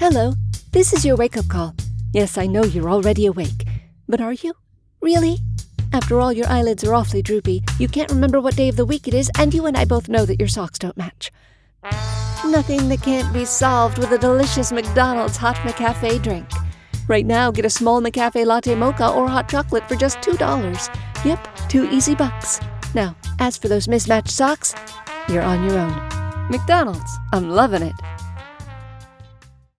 Hello, this is your wake-up call. Yes, I know you're already awake. But are you? Really? After all, your eyelids are awfully droopy. You can't remember what day of the week it is, and you and I both know that your socks don't match. Nothing that can't be solved with a delicious McDonald's Hot McCafe drink. Right now, get a small McCafe latte mocha or hot chocolate for just $2. Yep, 2 easy bucks. Now, as for those mismatched socks, you're on your own. McDonald's, I'm loving it.